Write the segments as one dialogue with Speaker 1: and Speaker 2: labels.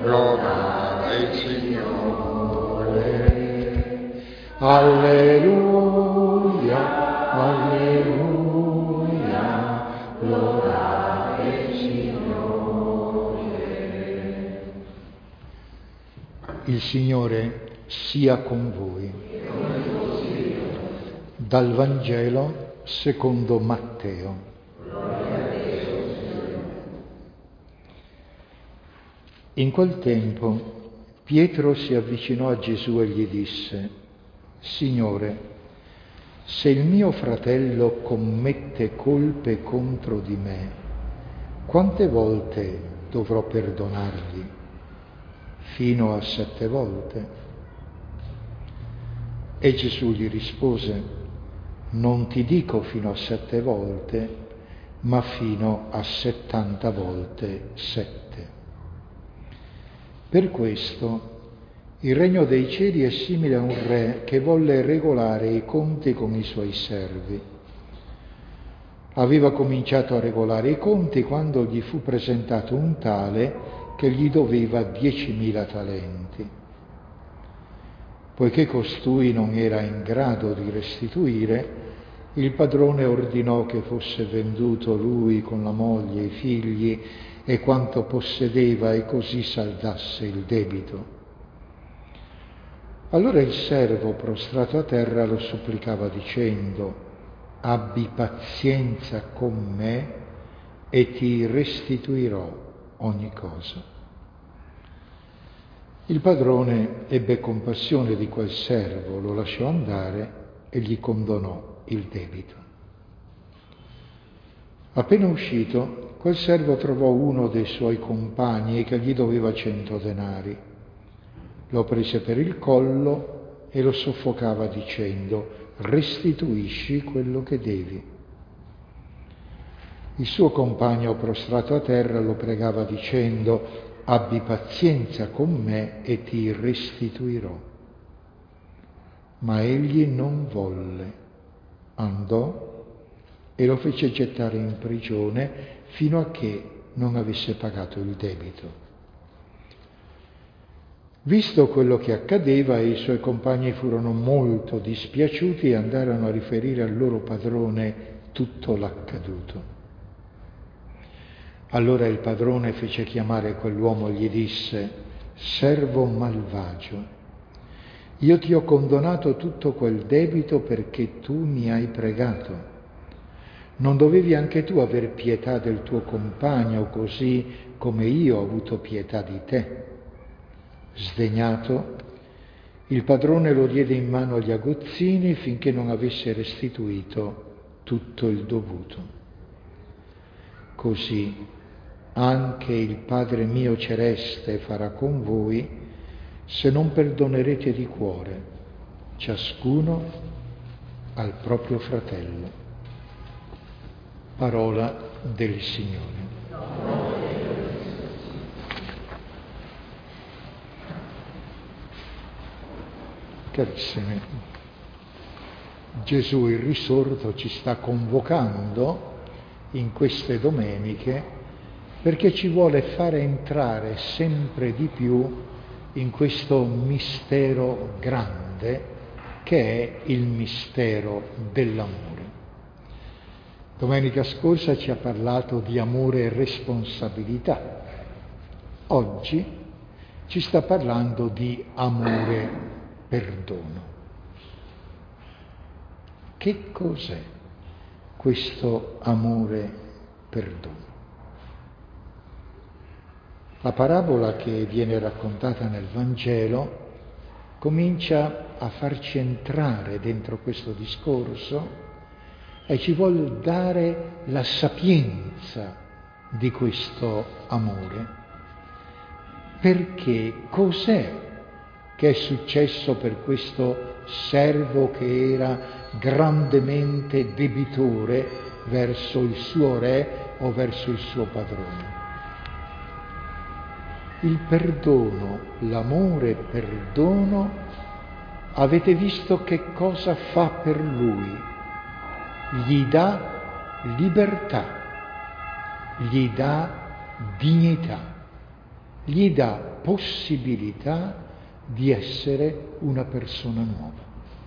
Speaker 1: Loda il Signore. Alleluia, alleluia, loda il Signore. Il Signore sia con voi. Dal Vangelo secondo Matteo. In quel tempo Pietro si avvicinò a Gesù e gli disse: Signore, se il mio fratello commette colpe contro di me, quante volte dovrò perdonargli? Fino a 7 volte? E Gesù gli rispose: non ti dico fino a 7 volte, ma fino a 70 volte 7. Per questo il regno dei cieli è simile a un re che volle regolare i conti con i suoi servi. Aveva cominciato a regolare i conti quando gli fu presentato un tale che gli doveva 10.000 talenti. Poiché costui non era in grado di restituire, il padrone ordinò che fosse venduto lui con la moglie, i figli e quanto possedeva, e così saldasse il debito. Allora il servo, prostrato a terra, lo supplicava dicendo: abbi pazienza con me e ti restituirò ogni cosa. Il padrone ebbe compassione di quel servo, lo lasciò andare e gli condonò il debito. Appena uscito, quel servo trovò uno dei suoi compagni che gli doveva 100 denari. Lo prese per il collo e lo soffocava dicendo: restituisci quello che devi. Il suo compagno, prostrato a terra, lo pregava dicendo: abbi pazienza con me e ti restituirò. Ma egli non volle. Andò e lo fece gettare in prigione fino a che non avesse pagato il debito. Visto quello che accadeva, i suoi compagni furono molto dispiaciuti e andarono a riferire al loro padrone tutto l'accaduto. Allora il padrone fece chiamare quell'uomo e gli disse: servo malvagio, io ti ho condonato tutto quel debito perché tu mi hai pregato. Non dovevi anche tu aver pietà del tuo compagno, così come io ho avuto pietà di te? Sdegnato, il padrone lo diede in mano agli aguzzini finché non avesse restituito tutto il dovuto. Così anche il Padre mio celeste farà con voi se non perdonerete di cuore, ciascuno al proprio fratello. Parola del Signore. Carissimi, Gesù il risorto ci sta convocando in queste domeniche perché ci vuole fare entrare sempre di più in questo mistero grande che è il mistero dell'amore. Domenica scorsa ci ha parlato di amore e responsabilità. Oggi ci sta parlando di amore e perdono. Che cos'è questo amore e perdono? La parabola che viene raccontata nel Vangelo comincia a farci entrare dentro questo discorso e ci vuol dare la sapienza di questo amore. Perché cos'è che è successo per questo servo che era grandemente debitore verso il suo re o verso il suo padrone? Il perdono, l'amore perdono, avete visto che cosa fa per lui? Gli dà libertà, gli dà dignità. gli dà possibilità di essere una persona nuova.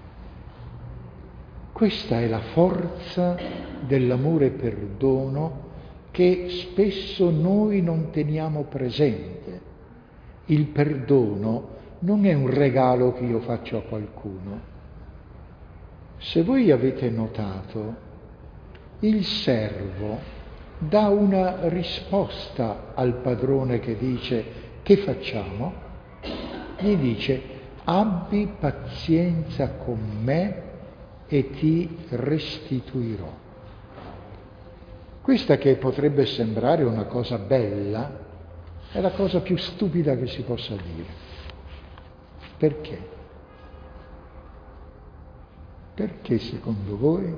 Speaker 1: Questa è la forza dell'amore perdono che spesso noi non teniamo presente. Il perdono non è un regalo che io faccio a qualcuno. Se voi avete notato, il servo dà una risposta al padrone che dice: che facciamo? Gli dice: abbi pazienza con me e ti restituirò. Questa, che potrebbe sembrare una cosa bella, è la cosa più stupida che si possa dire. Perché? Perché secondo voi?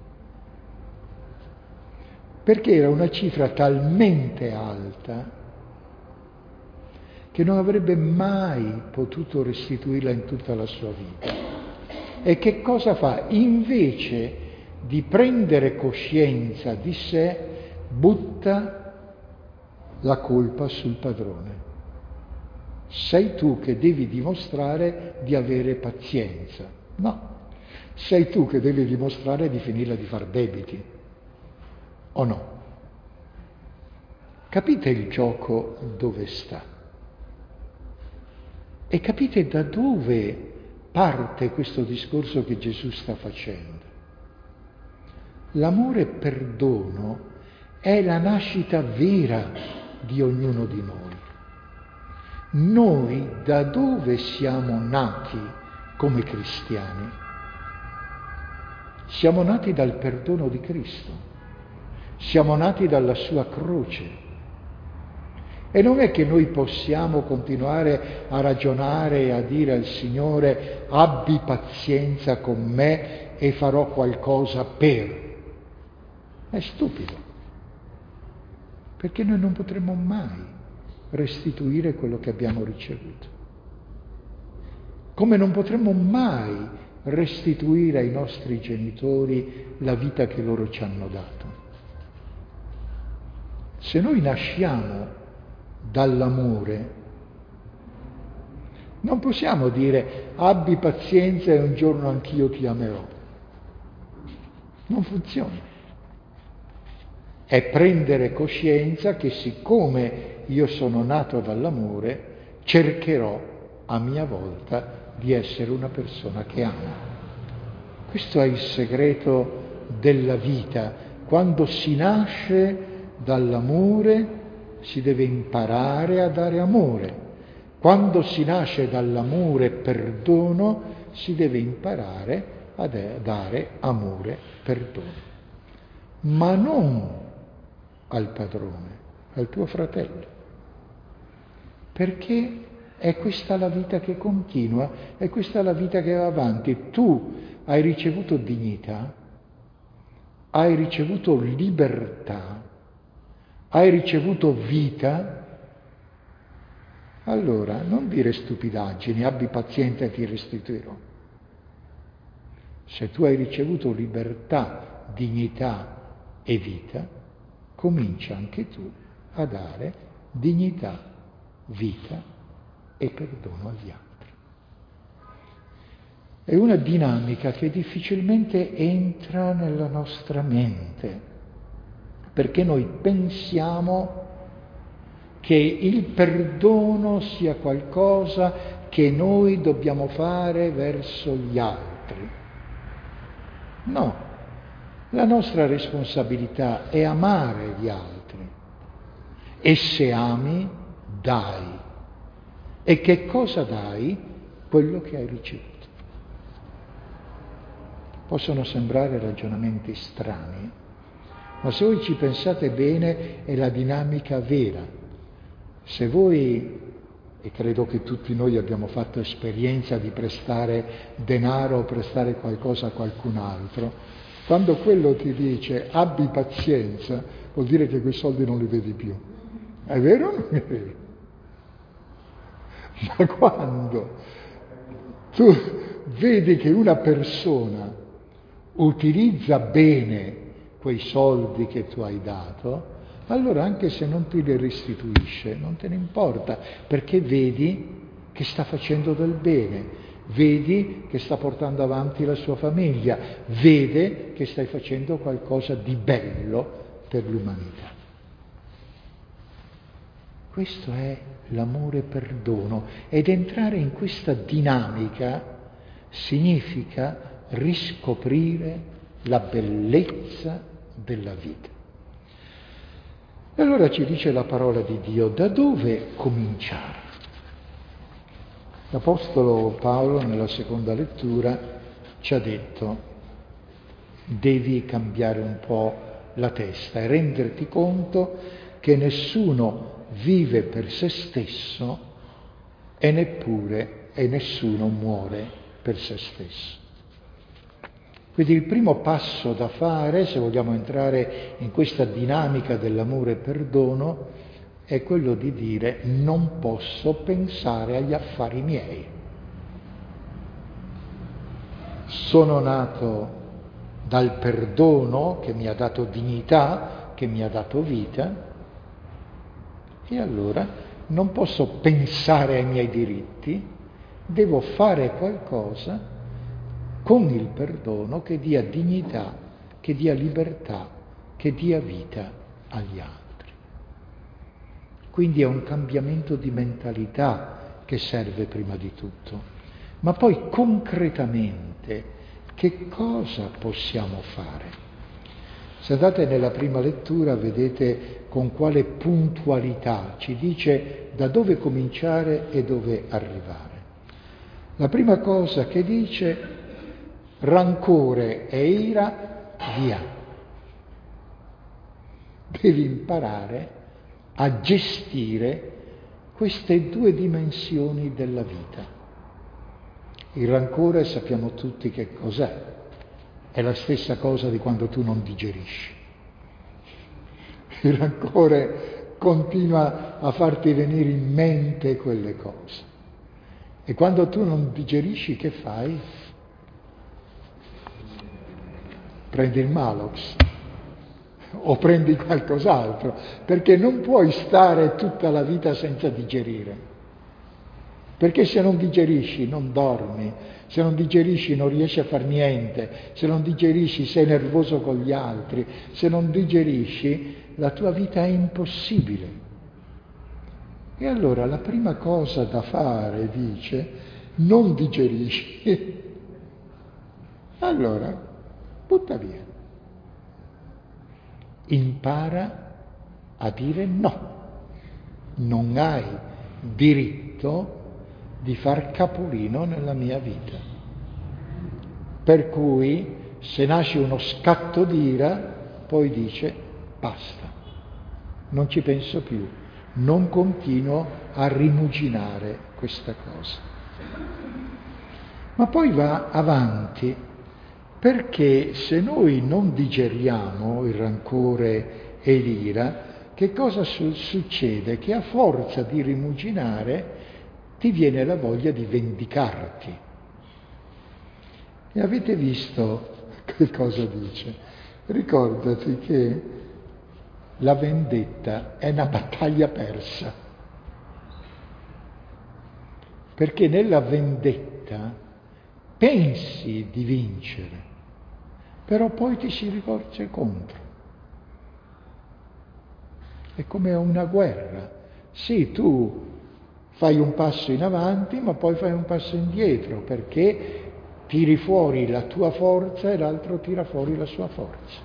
Speaker 1: Perché era una cifra talmente alta che non avrebbe mai potuto restituirla in tutta la sua vita. E che cosa fa? Invece di prendere coscienza di sé, butta la colpa sul padrone. Sei tu che devi dimostrare di avere pazienza. No, sei tu che devi dimostrare di finirla di far debiti. O no? Capite il gioco dove sta? E capite da dove parte questo discorso che Gesù sta facendo? L'amore perdono è la nascita vera di ognuno di noi. Noi da dove siamo nati come cristiani? Siamo nati dal perdono di Cristo, siamo nati dalla sua croce. E non è che noi possiamo continuare a ragionare e a dire al Signore: abbi pazienza con me e farò qualcosa per. È stupido, perché noi non potremo mai restituire quello che abbiamo ricevuto. Come non potremo mai restituire ai nostri genitori la vita che loro ci hanno dato. Se noi nasciamo dall'amore, non possiamo dire: abbi pazienza e un giorno anch'io ti amerò. Non funziona. È prendere coscienza che siccome io sono nato dall'amore, cercherò a mia volta di essere una persona che ama. Questo è il segreto della vita. Quando si nasce dall'amore si deve imparare a dare amore. Quando si nasce dall'amore perdono si deve imparare a dare amore perdono. Ma non al padrone, al tuo fratello. Perché è questa la vita che continua, è questa la vita che va avanti. Tu hai ricevuto dignità, hai ricevuto libertà, hai ricevuto vita. Allora non dire stupidaggini: abbi pazienza e ti restituirò. Se tu hai ricevuto libertà, dignità e vita, comincia anche tu a dare dignità, vita e perdono agli altri. È una dinamica che difficilmente entra nella nostra mente, perché noi pensiamo che il perdono sia qualcosa che noi dobbiamo fare verso gli altri. No, la nostra responsabilità è amare gli altri. E se ami, dai. E che cosa dai? Quello che hai ricevuto. Possono sembrare ragionamenti strani, ma se voi ci pensate bene è la dinamica vera. Se voi, e credo che tutti noi abbiamo fatto esperienza di prestare denaro o prestare qualcosa a qualcun altro, quando quello ti dice abbi pazienza, vuol dire che quei soldi non li vedi più. È vero o non è vero? Ma quando tu vedi che una persona utilizza bene quei soldi che tu hai dato, allora anche se non ti le restituisce, non te ne importa, perché vedi che sta facendo del bene, vedi che sta portando avanti la sua famiglia, vede che stai facendo qualcosa di bello per l'umanità. Questo è l'amore perdono, ed entrare in questa dinamica significa riscoprire la bellezza della vita. E allora ci dice la parola di Dio, da dove cominciare? L'Apostolo Paolo nella seconda lettura ci ha detto, devi cambiare un po' la testa e renderti conto che nessuno vive per se stesso e nessuno muore per se stesso. Quindi il primo passo da fare, se vogliamo entrare in questa dinamica dell'amore e perdono, è quello di dire non posso pensare agli affari miei. Sono nato dal perdono che mi ha dato dignità, che mi ha dato vita, e allora non posso pensare ai miei diritti, devo fare qualcosa con il perdono che dia dignità, che dia libertà, che dia vita agli altri. Quindi è un cambiamento di mentalità che serve prima di tutto. Ma poi concretamente che cosa possiamo fare? Se andate nella prima lettura vedete con quale puntualità ci dice da dove cominciare e dove arrivare. La prima cosa che dice, rancore e ira, via. Devi imparare a gestire queste due dimensioni della vita. Il rancore sappiamo tutti che cos'è. È la stessa cosa di quando tu non digerisci. Il rancore continua a farti venire in mente quelle cose. E quando tu non digerisci, che fai? Prendi il Malox o prendi qualcos'altro, perché non puoi stare tutta la vita senza digerire. Perché se non digerisci non dormi, se non digerisci non riesci a far niente, se non digerisci sei nervoso con gli altri, se non digerisci la tua vita è impossibile. E allora la prima cosa da fare, dice, non digerisci, allora butta via. Impara a dire no. Non hai diritto di far capolino nella mia vita. Per cui se nasce uno scatto d'ira, poi dice basta, non ci penso più, non continuo a rimuginare questa cosa. Ma poi va avanti, perché se noi non digeriamo il rancore e l'ira, che cosa succede? Che a forza di rimuginare ti viene la voglia di vendicarti. E avete visto che cosa dice? Ricordati che la vendetta è una battaglia persa, perché nella vendetta pensi di vincere, però poi ti si rivolge contro. È come una guerra. Sì, tu fai un passo in avanti, ma poi fai un passo indietro, perché tiri fuori la tua forza e l'altro tira fuori la sua forza.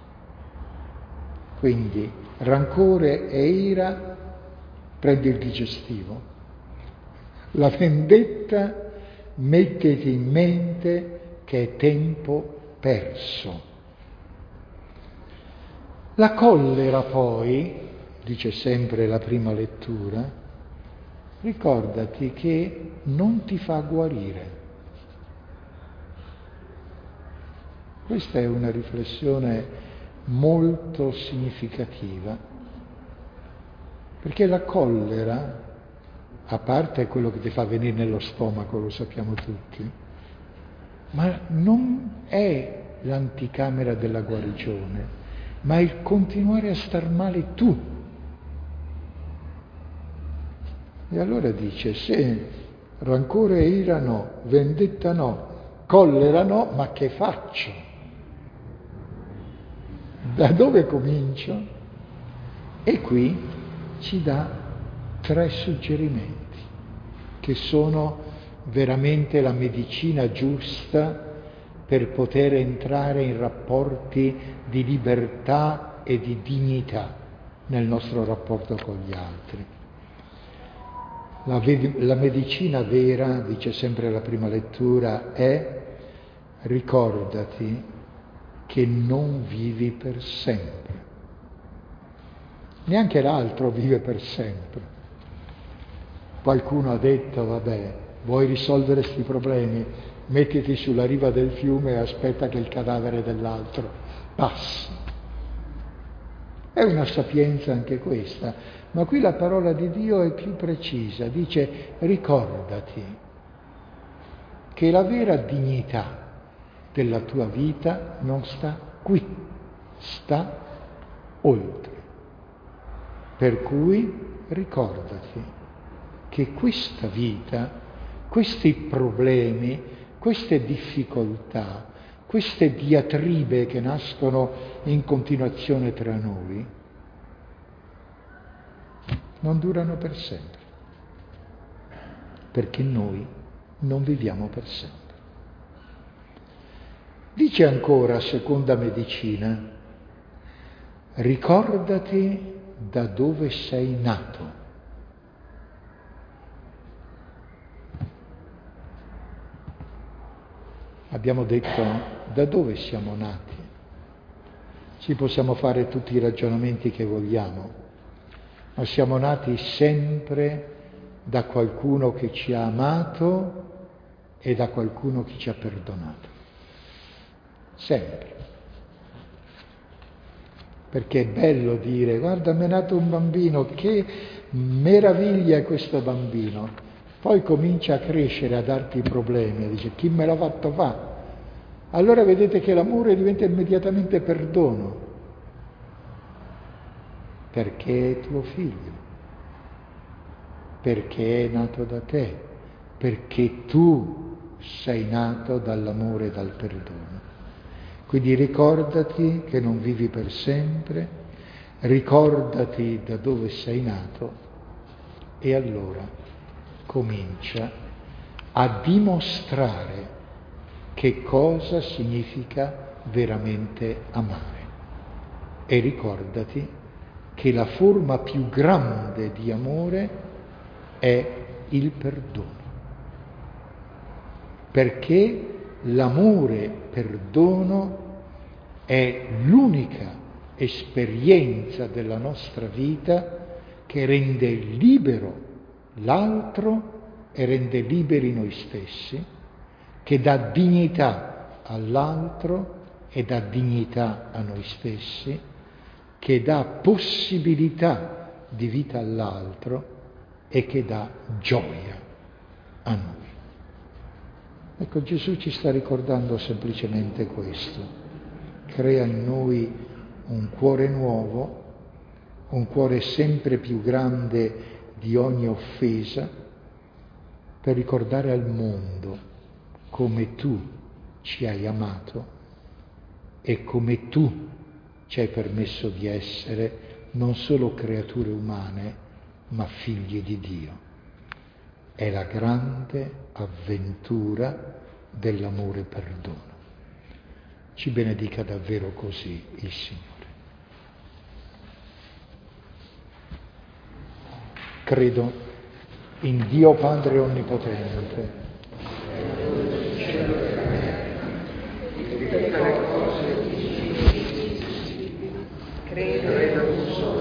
Speaker 1: Quindi rancore e ira, prendi il digestivo. La vendetta, mettiti in mente che è tempo perso. La collera poi, dice sempre la prima lettura, ricordati che non ti fa guarire. Questa è una riflessione molto significativa, perché la collera, a parte quello che ti fa venire nello stomaco, lo sappiamo tutti, ma non è l'anticamera della guarigione, ma il continuare a star male tu. E allora dice, se rancore e ira no, vendetta no, collera no, ma che faccio? Da dove comincio? E qui ci dà 3 suggerimenti, che sono veramente la medicina giusta per poter entrare in rapporti di libertà e di dignità nel nostro rapporto con gli altri. La medicina vera, dice sempre la prima lettura, è: ricordati che non vivi per sempre. Neanche l'altro vive per sempre. Qualcuno ha detto, vabbè, vuoi risolvere questi problemi? Mettiti sulla riva del fiume e aspetta che il cadavere dell'altro passi. È una sapienza anche questa, ma qui la parola di Dio è più precisa, dice: ricordati che la vera dignità della tua vita non sta qui, sta oltre. Per cui ricordati che questa vita, questi problemi, queste difficoltà, queste diatribe che nascono in continuazione tra noi, non durano per sempre, perché noi non viviamo per sempre. Dice ancora, seconda medicina, ricordati da dove sei nato. Abbiamo detto da dove siamo nati. Ci possiamo fare tutti i ragionamenti che vogliamo, ma siamo nati sempre da qualcuno che ci ha amato e da qualcuno che ci ha perdonato. Sempre. Perché è bello dire: guarda, mi è nato un bambino, che meraviglia è questo bambino. Poi comincia a crescere, a darti problemi, e dice: chi me l'ha fatto fare? Allora vedete che l'amore diventa immediatamente perdono, perché è tuo figlio, perché è nato da te, perché tu sei nato dall'amore e dal perdono. Quindi ricordati che non vivi per sempre, ricordati da dove sei nato e allora comincia a dimostrare che cosa significa veramente amare. E ricordati che la forma più grande di amore è il perdono. Perché l'amore perdono è l'unica esperienza della nostra vita che rende libero l'altro e rende liberi noi stessi, che dà dignità all'altro e dà dignità a noi stessi, che dà possibilità di vita all'altro e che dà gioia a noi. Ecco, Gesù ci sta ricordando semplicemente questo. Crea in noi un cuore nuovo, un cuore sempre più grande di ogni offesa, per ricordare al mondo come tu ci hai amato e come tu ci hai permesso di essere non solo creature umane, ma figli di Dio. È la grande avventura dell'amore perdono. Ci benedica davvero così il Signore. Credo in Dio Padre Onnipotente,